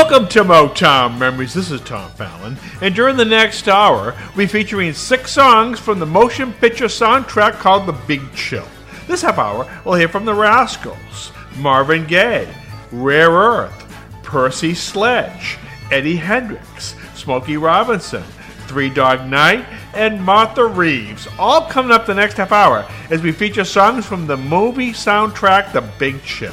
Welcome to Motown Memories. This is Tom Fallon, and during the next hour, we'll be featuring 6 songs from the motion picture soundtrack called The Big Chill. This half hour, we'll hear from the Rascals, Marvin Gaye, Rare Earth, Percy Sledge, Eddie Hendrix, Smokey Robinson, Three Dog Night, and Martha Reeves, all coming up the next half hour as we feature songs from the movie soundtrack The Big Chill.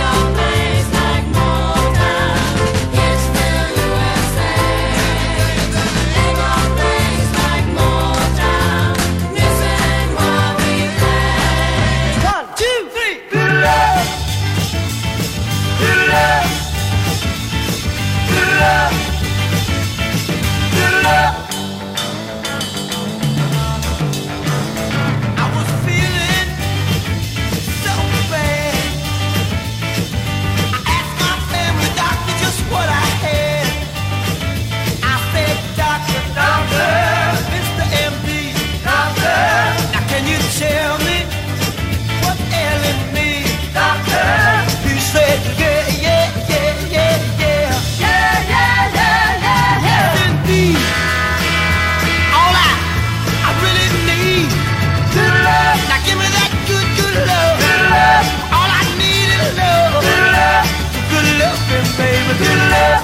Tell me what's ailing me, doctor. He said, yeah, yeah, yeah, yeah, yeah, yeah, yeah, yeah, yeah, yeah. Indeed, all I really need, good love. Now give me that good, good love. Good love. All I need is love. Good love. Good loving, baby. Good love.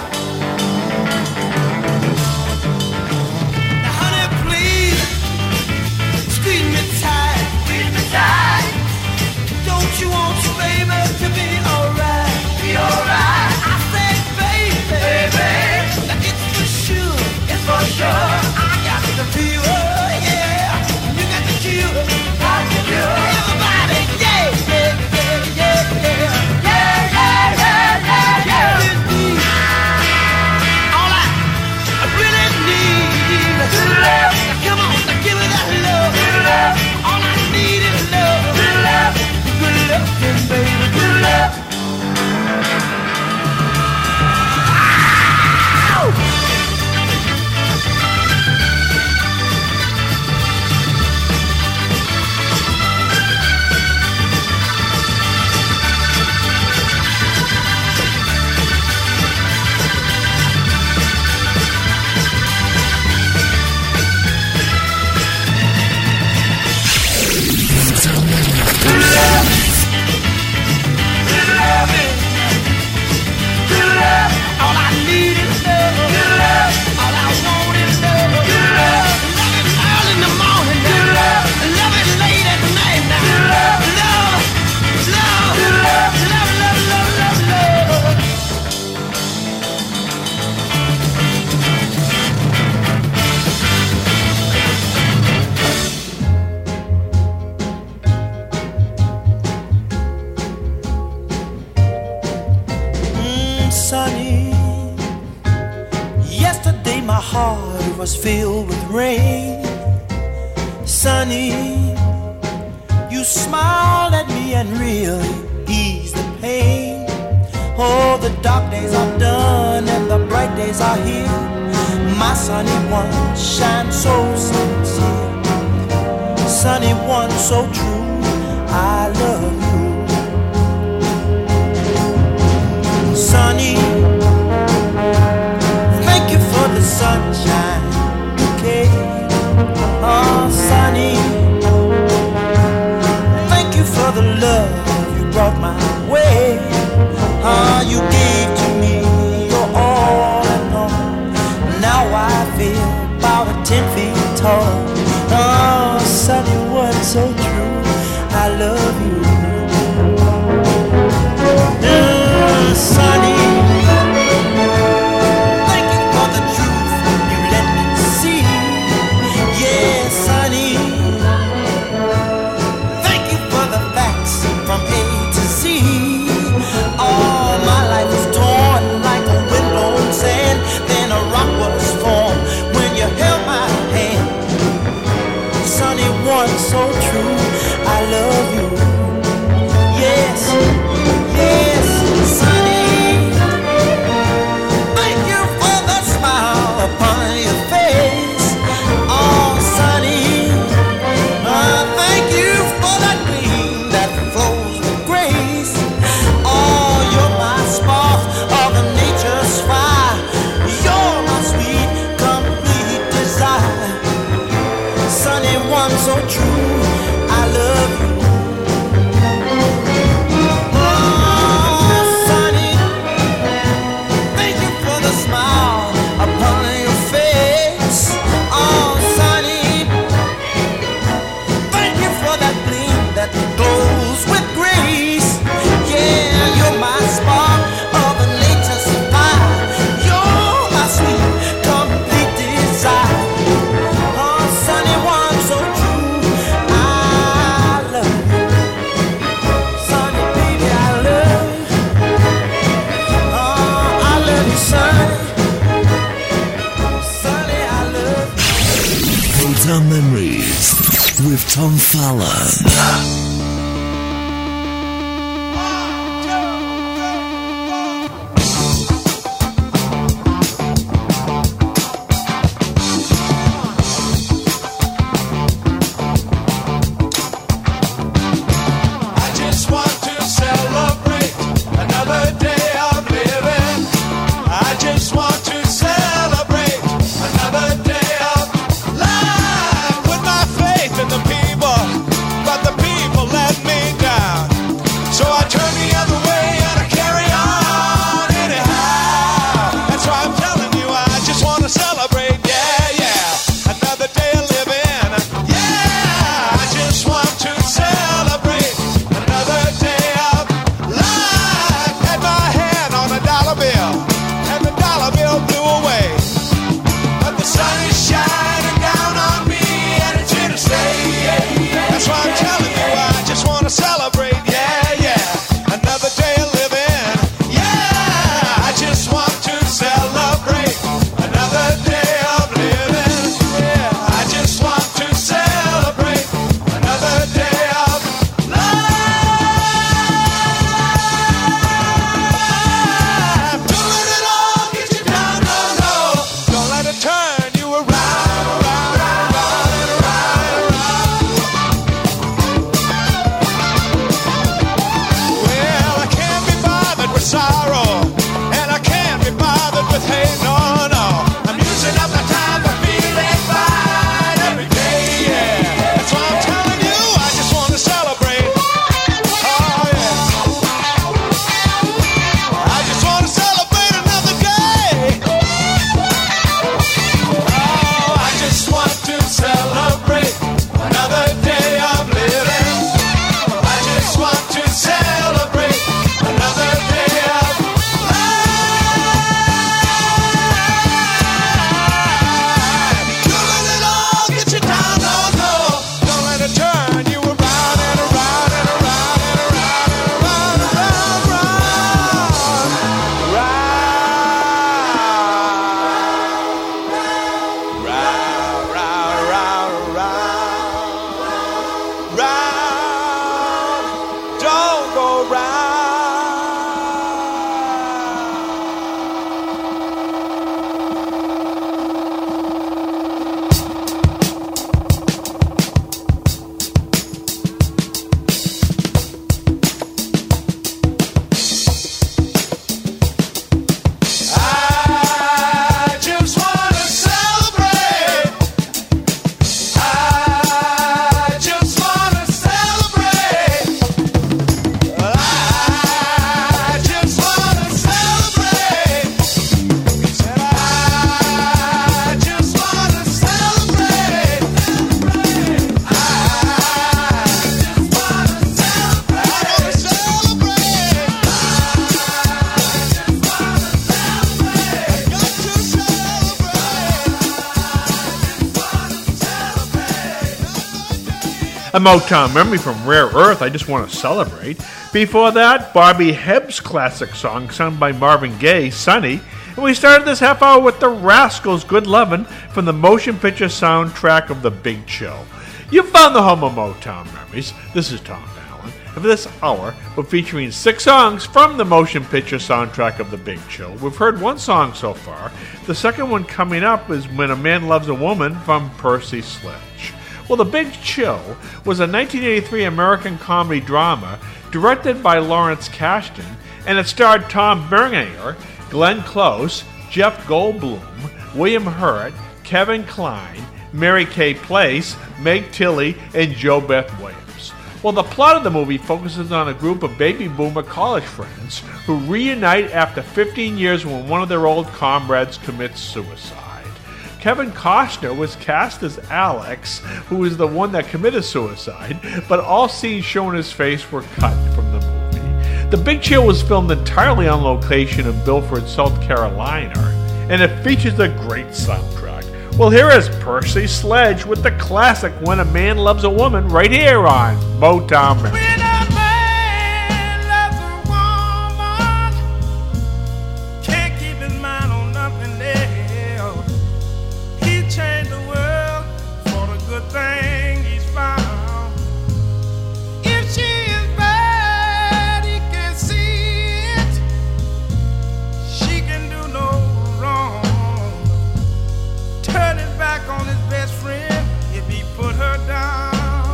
Now, honey, please squeeze me tight. Don't you want your baby to be alright? Be alright. I said, baby, now it's for sure. It's for sure. I got the fever, yeah. You got the cure. Got the cure. Everybody, yeah, yeah, yeah, yeah, yeah, yeah, yeah, yeah, yeah. Indeed, all I really need is love. Now come on, now give me that love. Love. All I need is love. Good love. Good love, baby. Good love. Sunny, yesterday my heart was filled with rain. Sunny, you smiled at me and really eased the pain. Oh, the dark days are done and the bright days are here. My sunny one shines so sincere. Sunny one so true, I love you. Sunny, thank you for the sunshine bouquet. Oh, Sunny, thank you for the love you brought my way. Ah, you gave to me your all and all. Now I feel about 10 feet tall. Oh, Sunny, what's so true? I love you. Sunny, thank you for the truth you let me see. Yeah, Sunny, thank you for the facts from A to Z. All my life was torn like a windblown sand. Then a rock was formed when you held my hand. Sunny, one so true, I love you. one so true. I love you. Oh, Sonny, thank you for the smile upon your face. Oh, Sonny, thank you for that gleam that glows with grace. Yeah, you're my spark of a nature's fire. You're my sweet, complete desire. Oh, Sonny, one so true. I love you. Sonny, baby, I love you. Oh, I love you, Sonny. Sonny, I love you. Hotel Memories with Tom Fallon. I just want to celebrate another day of living. I just want to celebrate another day of life with my faith in the people, but the people let me down. So I turn the other way and I carry on anyhow. That's why I'm telling you I just want to celebrate, yeah, yeah, another day of living. Yeah, I just want to celebrate another day of life. Had my hand on a dollar bill, and the dollar bill blew away. But the sun is shining down on me, and it's here to stay. That's why I'm telling you, I just want to celebrate. Yeah, yeah, another day of living. Yeah, I just want to celebrate another day of living. Yeah, I just want to celebrate another day of life. Don't let it all get you down, no, no. Don't let it turn you around, around, around, and around, around. Well, I can't be bothered with sorrow, and I can't be bothered with hate, no, no. I'm using up my time for feeling fine every day, yeah. That's why I'm telling you, I just want to celebrate. Oh, yeah. I just want to celebrate another day. Oh, I just want to celebrate another day of living. I just want to celebrate another day of life. Don't let it all get you down, no, no. Don't let it turn you around and around and around and around and around and around, round. Don't go round. I just want to celebrate. I just want to celebrate. I just want to celebrate. Said I just want to celebrate. I just want to celebrate. I want to celebrate. A Motown memory from Rare Earth, I Just Want to Celebrate. Before that, Bobby Hebb's classic song sung by Marvin Gaye, Sunny. And we started this half hour with the Rascals' Good Lovin' from the motion picture soundtrack of The Big Chill. You found the home of Motown memories. This is Tom Fallon. And for this hour, we're featuring 6 songs from the motion picture soundtrack of The Big Chill. We've heard one song so far. The second one coming up is When a Man Loves a Woman from Percy Sledge. Well, The Big Chill was a 1983 American comedy drama directed by Lawrence Kasdan, and it starred Tom Bernier, Glenn Close, Jeff Goldblum, William Hurt, Kevin Kline, Mary Kay Place, Meg Tilly, and Jo Beth Williams. Well, the plot of the movie focuses on a group of baby boomer college friends who reunite after 15 years when one of their old comrades commits suicide. Kevin Costner was cast as Alex, who is the one that committed suicide, but all scenes showing his face were cut from the movie. The Big Chill was filmed entirely on location in Milford, South Carolina, and it features a great soundtrack. Well, here is Percy Sledge with the classic When a Man Loves a Woman right here on Motown Memories. When a man loves a woman, can't keep his mind on nothing else. He changed the world for the good thing he's found. If she is bad, he can see it. She can do no wrong. Turn his back on his best friend if he put her down.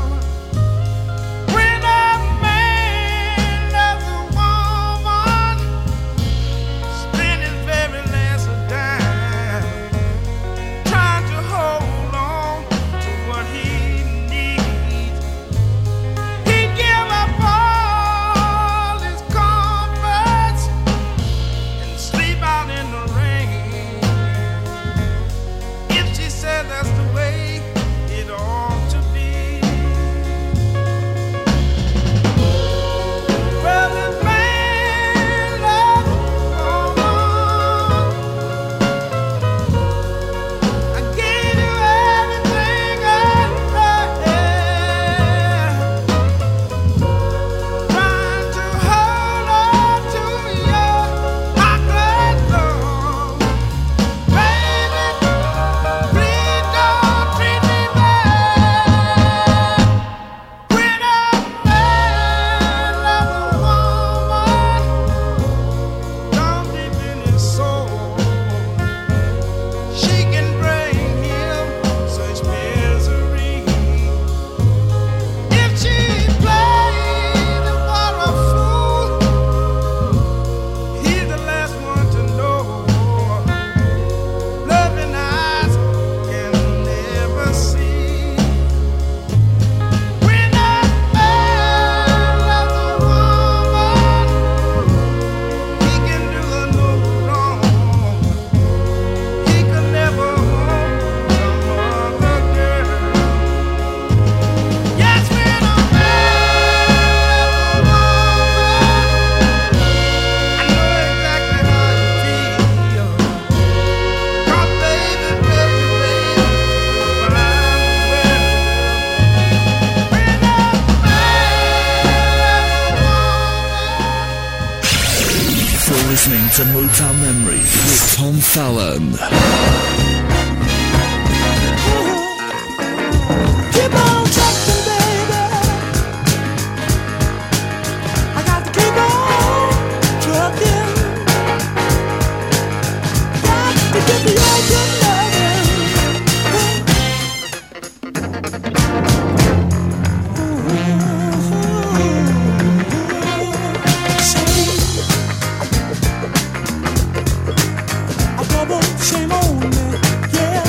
When a man loves a woman, spend his very last dime trying to hold on to what he needs. He give up all his comforts and sleep out in the rain. If she said that's the way it ought to be. Well, this man loves a woman. I gave you everything I had. Trying to hold on to your heartless love. Baby, please don't treat me bad. When a man loves a woman, down deep in his soul, she can bring him such misery. If she plays him for a fool, he's the last one to know. Loving eyes can never see. When a man loves a woman, he can do her no wrong. He could never hold some other girl. Yes, when a man loves a woman, I know exactly how you feel. 'Cause baby, but I'm well. When a man You're listening to Motown Memories with Tom Fallon. keep on trucking, baby. I got to keep on trucking. Got to get the old good loving. A double shame on me, yeah.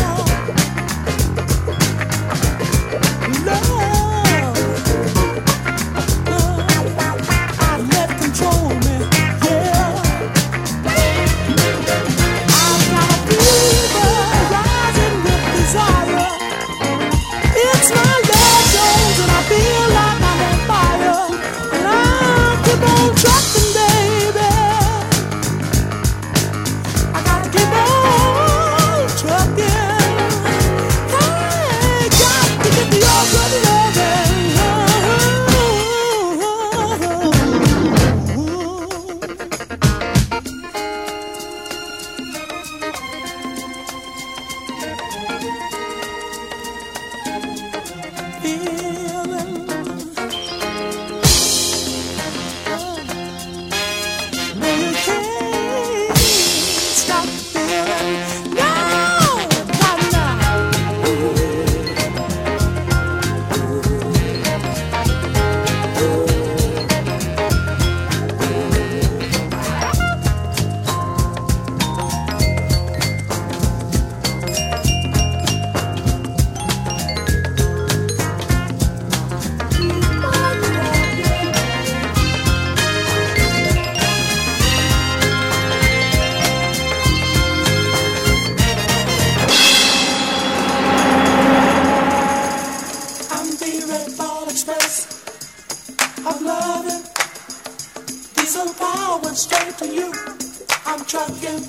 straight to you. I'm trucking.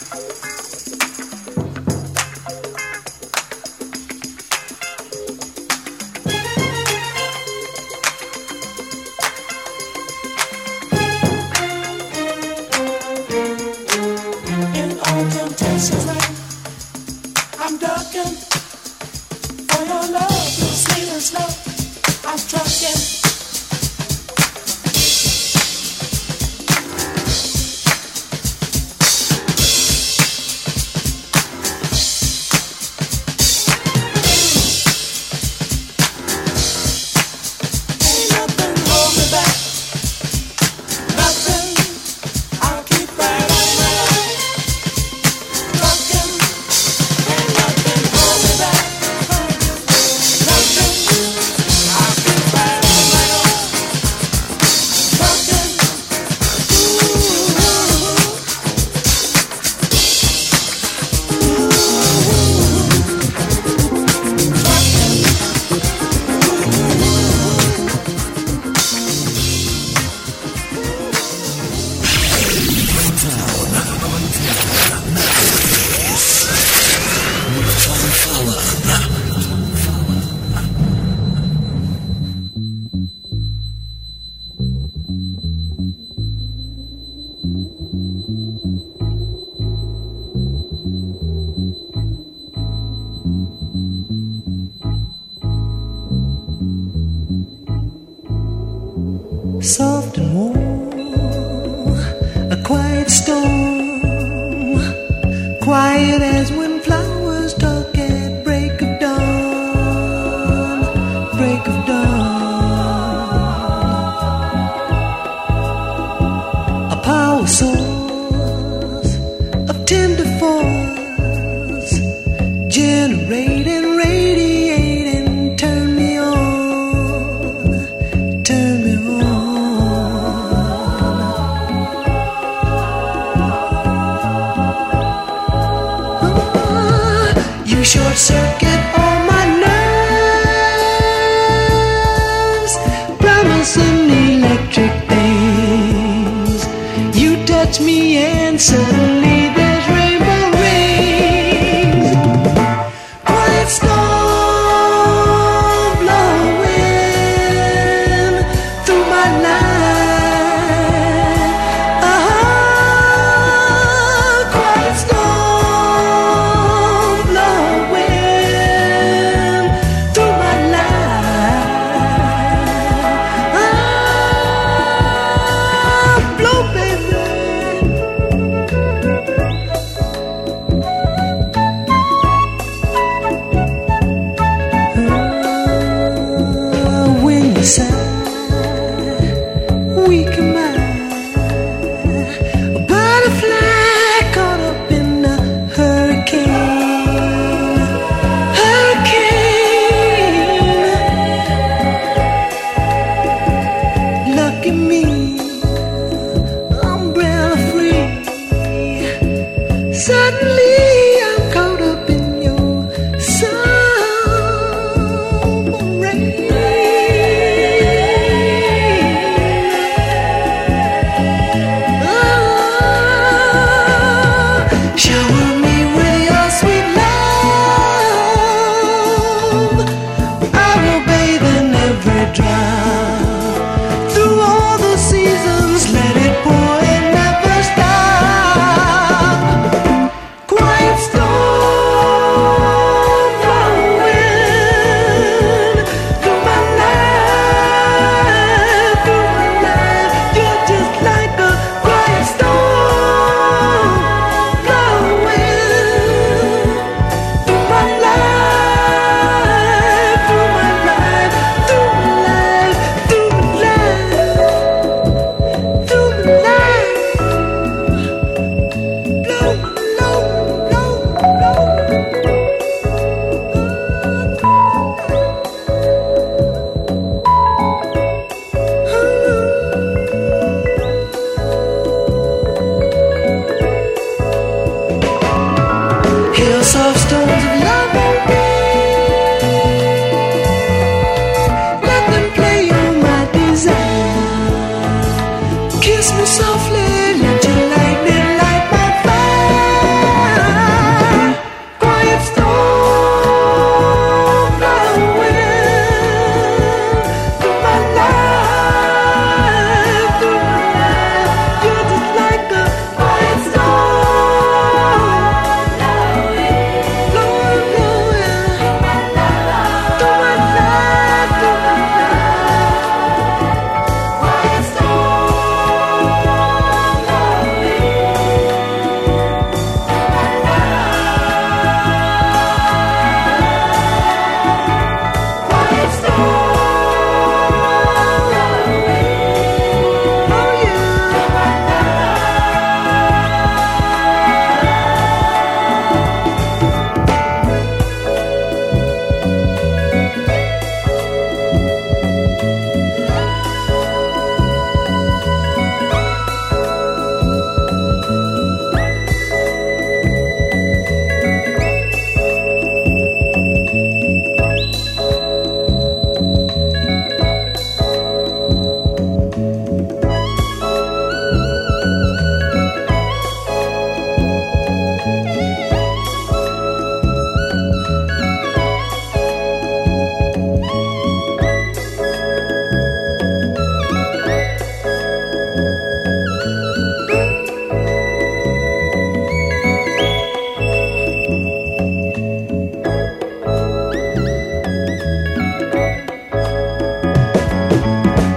In autumn, Texas rain, I'm ducking. For your love, it's sweet and slow. I'm trucking. Soft and warm, a quiet storm, quiet as when flowers talk at break of dawn, break of dawn. A power source of tender force, generating, radiating, turn me on, turn me on. Short circuit all my nerves, promising electric things. You touch me and suddenly there's rainbow rings. Quiet storm blowing through my life. Quiet storm. Rain.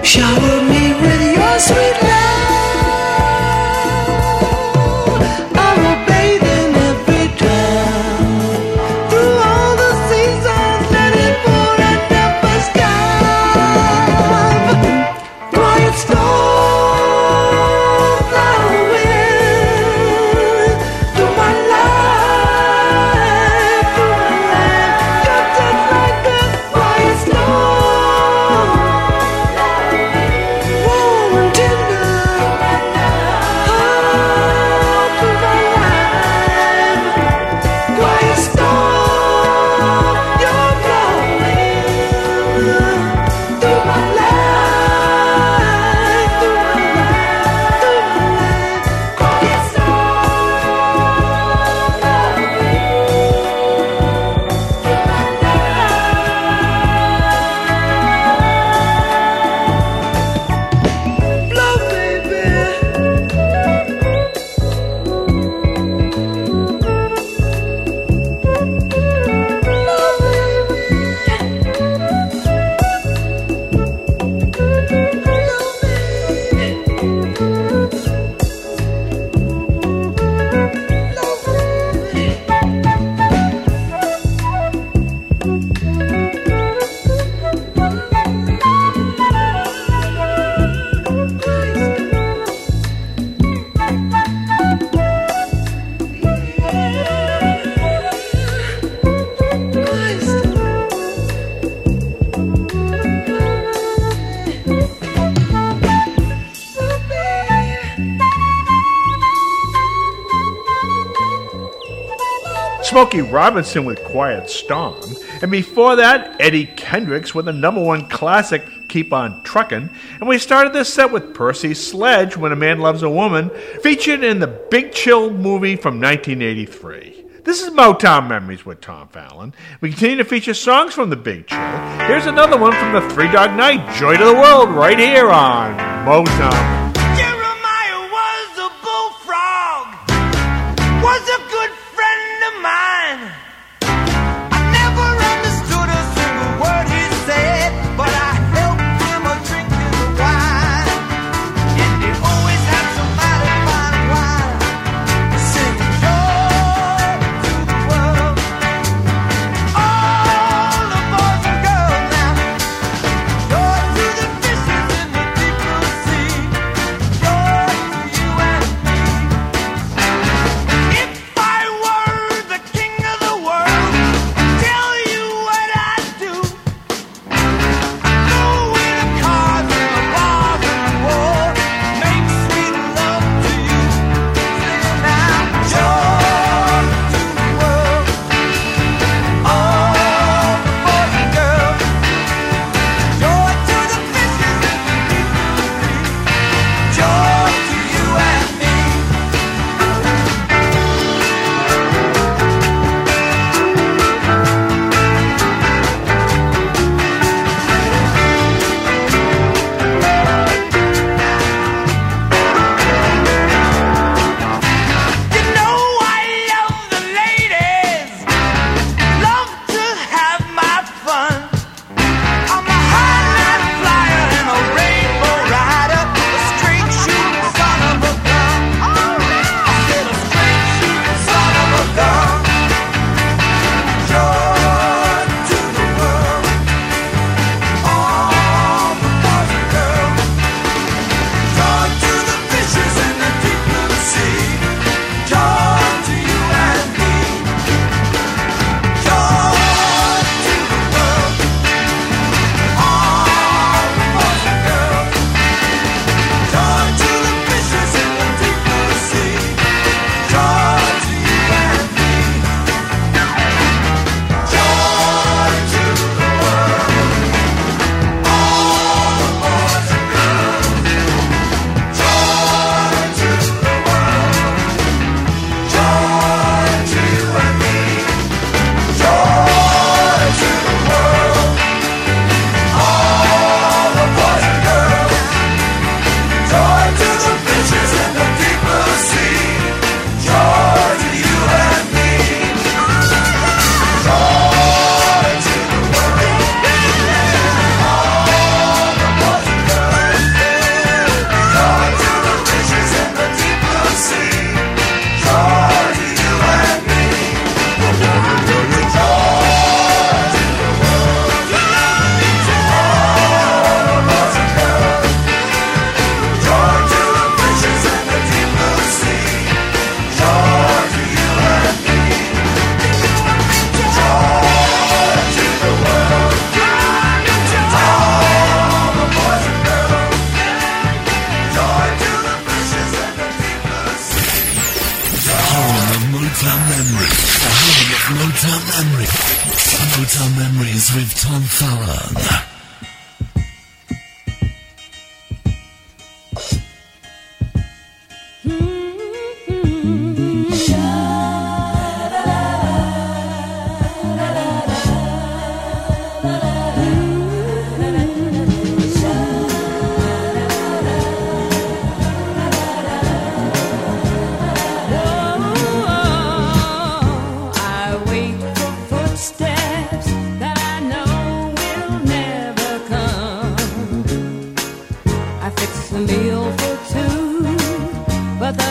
Shower me with your sweet love. I will bathe in every drop. Through all the seasons, let it pour and never stop. Quiet storm, fly wind through my life, You're just like the quiet storm. Warm and tender, through my life. Quiet storm, you're blowing through my life, through my life. Quiet storm, blow, baby. Smokey Robinson with Quiet Storm, and before that, Eddie Kendricks with the #1 classic, Keep On Truckin', and we started this set with Percy Sledge, When a Man Loves a Woman, featured in the Big Chill movie from 1983. This is Motown Memories with Tom Fallon. We continue to feature songs from the Big Chill. Here's another one from the Three Dog Night, Joy to the World, right here on Motown. Jeremiah was a bullfrog, was a good friend of mine. I never understood a single word he said, but I helped him a drink his wine. And he always had somebody fine wine to sing joy to the world. All the boys and girls now, joy to the fishes in the deep blue sea.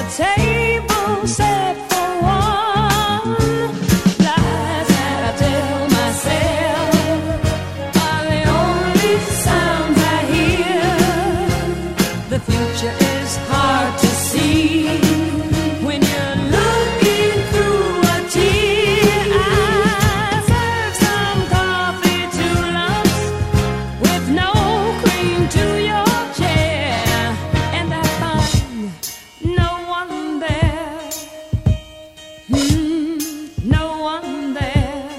table set for one. Lies that I tell myself are the only sounds I hear. The future is hard to see when you're looking through a tear. I serve some coffee, 2 lumps with no cream to your chair, and I find no one there. No one there.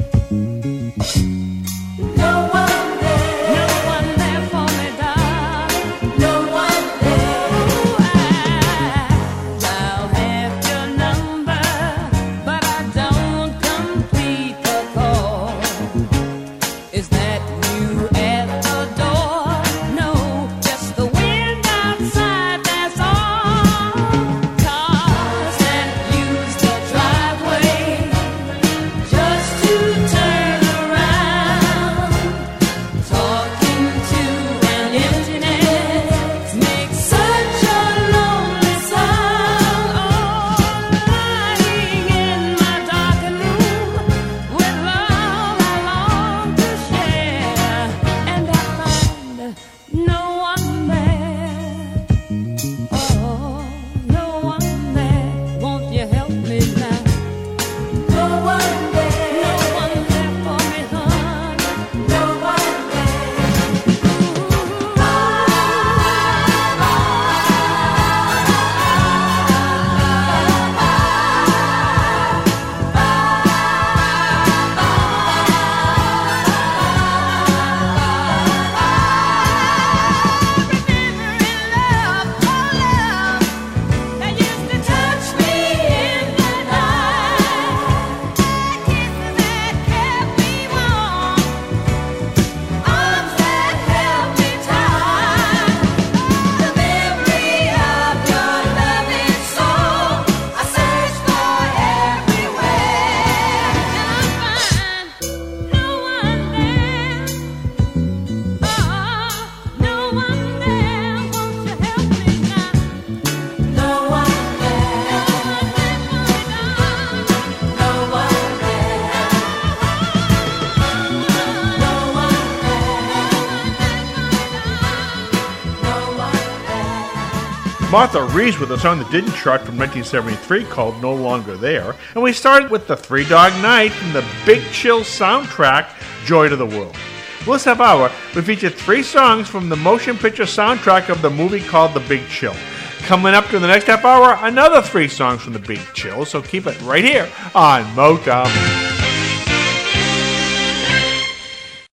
No one there. No one there for me, darling. No one there. I'll have your number, but I don't complete the call. Is that you at the door? No, just the wind outside, that's all. Cars that use the driveway just to turn around. Talking to an emptiness makes such a lonely sound. Oh, lying in my darkened room with love I long to share, and I find no one there. Oh, no one there. Won't you help me now? No one there. No one there for me, honey. No one that used to touch me in the night, kisses that kept me warm, arms that held me tight. The memory of your loving soul I search for everywhere, and I find no one there. Oh, no one there. Won't you help me now? No one there. No one there. No one there. Martha Reeves with a song that didn't chart from 1973 called No Longer There. And we started with the Three Dog Night from the Big Chill soundtrack, Joy to the World. Well, this half hour, we featured 3 songs from the motion picture soundtrack of the movie called The Big Chill. Coming up to the next half hour, another 3 songs from The Big Chill, so keep it right here on Motown.